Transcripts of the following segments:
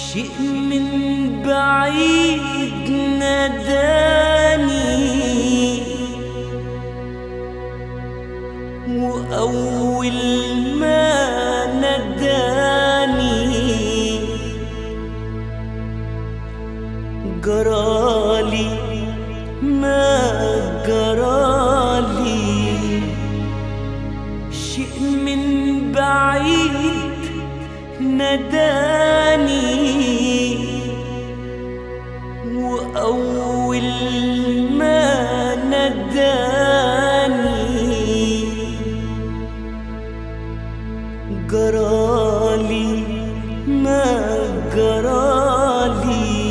شيء من بعيد ناداني، وأول ما ناداني جرالي ما جرالي. شيء من بعيد ناداني، وأول ما ناداني جرالي ما جرالي.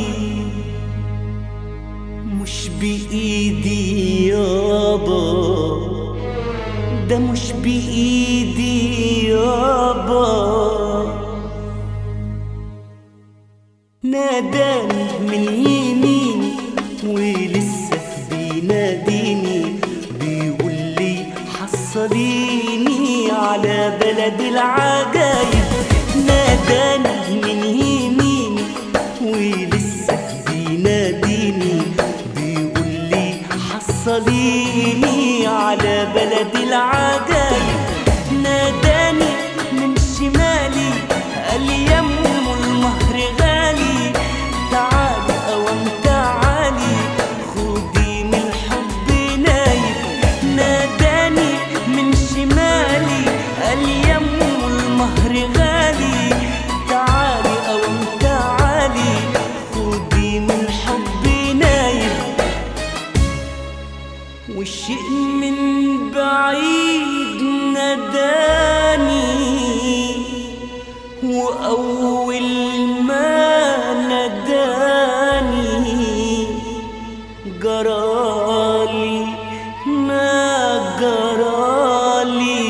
مش بإيدي يابا، ده مش بإيدي يابا. ناداني من يميني ولسه بيناديني، بيقول لي حصليني على بلد العجايب. ناداني من يميني ولسه بيناديني، بيقول لي حصليني على بلد العجايب. ناداني من شمالي قال يم المهر غالي، تعالي أوام تعالي خدي من الحب نايب. ناداني من شمالي قال يم المهر غالي، تعالي أوام تعالي خدي من الحب نايب. والشيء من بعيد ناداني، وأول ما ناداني جرالي ما جرالي.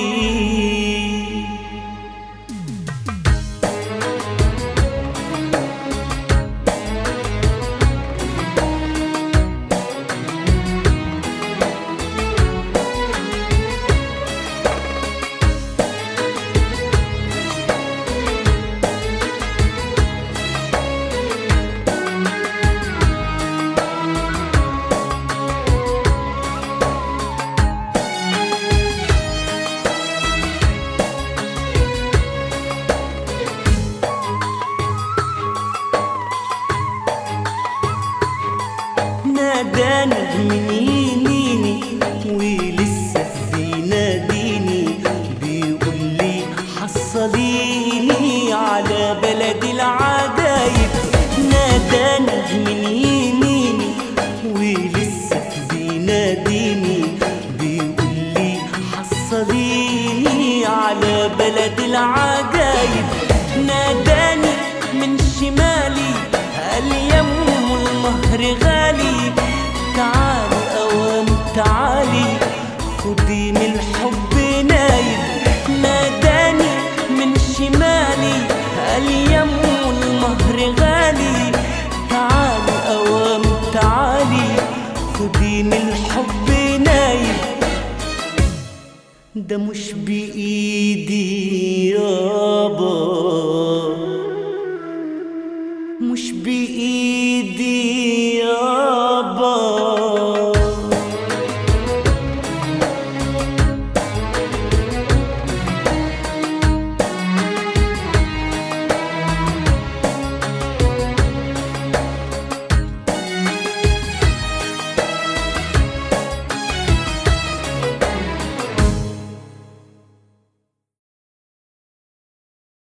ناداني من يميني ولسه بيناديني، بيقول لي حصليني على بلد العجايب. ناداني من يميني ولسه بيناديني، بيقول لي حصليني على بلد العجايب. ناداني من شمالي قال يم المهر غالي، تعالي أوام تعالي خدي من الحب نايب. ناداني من شمالي قال يم المهر غالي، تعالي أوام تعالي خدي من الحب نايب. ده مش بإيدي